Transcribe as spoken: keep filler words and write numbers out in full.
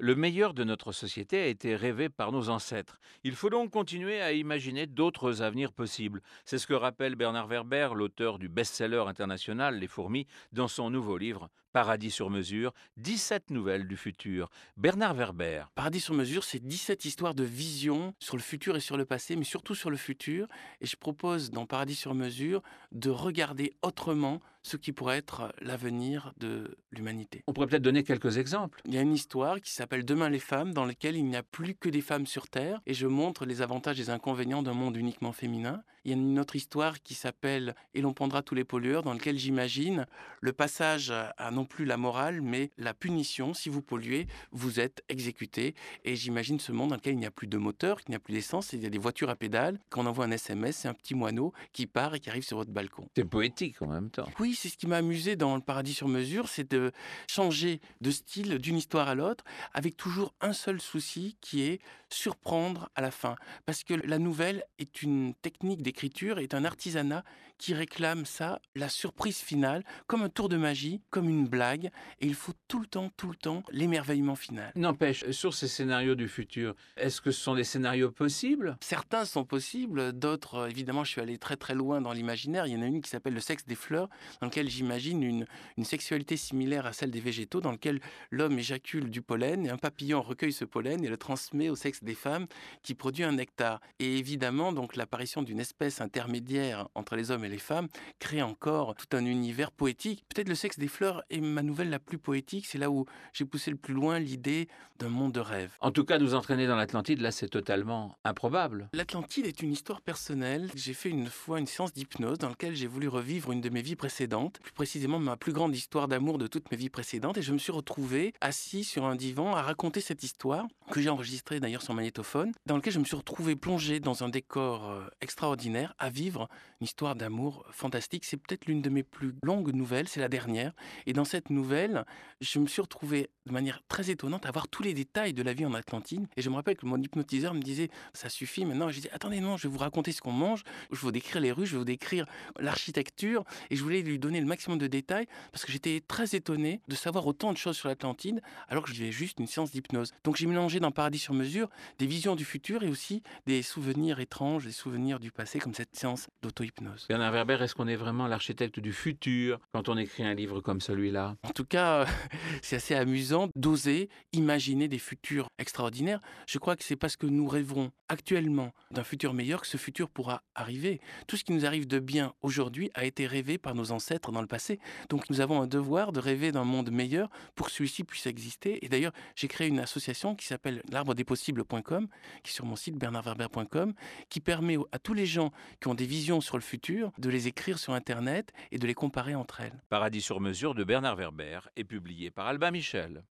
Le meilleur de notre société a été rêvé par nos ancêtres. Il faut donc continuer à imaginer d'autres avenirs possibles. C'est ce que rappelle Bernard Werber, l'auteur du best-seller international Les Fourmis, dans son nouveau livre Paradis sur mesure, dix-sept nouvelles du futur. Bernard Werber. Paradis sur mesure, c'est dix-sept histoires de vision sur le futur et sur le passé, mais surtout sur le futur. Et je propose dans Paradis sur mesure de regarder autrement ce qui pourrait être l'avenir de l'humanité. On pourrait peut-être donner quelques exemples. Il y a une histoire qui s'appelle Demain les femmes, dans laquelle il n'y a plus que des femmes sur Terre, et je montre les avantages et les inconvénients d'un monde uniquement féminin. Il y a une autre histoire qui s'appelle Et l'on pendra tous les pollueurs, dans laquelle j'imagine le passage à non plus la morale, mais la punition. Si vous polluez, vous êtes exécuté. Et j'imagine ce monde dans lequel il n'y a plus de moteur, qu'il n'y a plus d'essence, il y a des voitures à pédales. Quand on envoie un S M S, c'est un petit moineau qui part et qui arrive sur votre balcon. C'est poétique en même temps. Oui, c'est ce qui m'a amusé dans le Paradis sur mesure, c'est de changer de style d'une histoire à l'autre, avec toujours un seul souci qui est surprendre à la fin. Parce que la nouvelle est une technique d'écriture, est un artisanat qui réclame ça, la surprise finale, comme un tour de magie, comme une blague, et il faut tout le temps, tout le temps, l'émerveillement final. N'empêche, sur ces scénarios du futur, est-ce que ce sont des scénarios possibles? Certains sont possibles, d'autres, euh, évidemment, je suis allé très très loin dans l'imaginaire. Il y en a une qui s'appelle Le sexe des fleurs, dans lequel j'imagine une, une sexualité similaire à celle des végétaux, dans lequel l'homme éjacule du pollen et un papillon recueille ce pollen et le transmet au sexe des femmes qui produit un nectar. Et évidemment, donc l'apparition d'une espèce intermédiaire entre les hommes et les femmes crée encore tout un univers poétique. Peut-être Le sexe des fleurs est ma nouvelle la plus poétique, c'est là où j'ai poussé le plus loin l'idée d'un monde de rêve. En tout cas, nous entraîner dans l'Atlantide, là, c'est totalement improbable. L'Atlantide est une histoire personnelle. J'ai fait une fois une séance d'hypnose dans laquelle j'ai voulu revivre une de mes vies précédentes, plus précisément ma plus grande histoire d'amour de toutes mes vies précédentes, et je me suis retrouvé assis sur un divan à raconter cette histoire, que j'ai enregistrée d'ailleurs sur magnétophone, dans lequel je me suis retrouvé plongé dans un décor euh, extraordinaire, à vivre une histoire d'amour fantastique. C'est peut-être l'une de mes plus longues nouvelles, c'est la dernière, et dans cette nouvelle, je me suis retrouvé de manière très étonnante à voir tous les détails de la vie en Atlantide, et je me rappelle que mon hypnotiseur me disait ça suffit maintenant. Et je disais attendez, non, je vais vous raconter ce qu'on mange, je vais vous décrire les rues, je vais vous décrire l'architecture, et je voulais lui donner le maximum de détails parce que j'étais très étonné de savoir autant de choses sur l'Atlantide alors que je vivais juste une séance d'hypnose. Donc j'ai mélangé dans Paradis sur mesure des visions du futur et aussi des souvenirs étranges, des souvenirs du passé, comme cette séance d'auto-hypnose. Bernard Werber, est-ce qu'on est vraiment l'architecte du futur quand on écrit un livre comme celui-là? En tout cas, c'est assez amusant d'oser imaginer des futurs extraordinaires. Je crois que c'est parce que nous rêvons actuellement d'un futur meilleur que ce futur pourra arriver. Tout ce qui nous arrive de bien aujourd'hui a été rêvé par nos ancêtres dans le passé. Donc nous avons un devoir de rêver d'un monde meilleur pour que celui-ci puisse exister. Et d'ailleurs, j'ai créé une association qui s'appelle l'arbre des possibles point com, qui est sur mon site bernard werber point com, qui permet à tous les gens qui ont des visions sur le futur de les écrire sur Internet et de les comparer entre elles. Paradis sur mesure de Bernard Werber est publié par Albin Michel.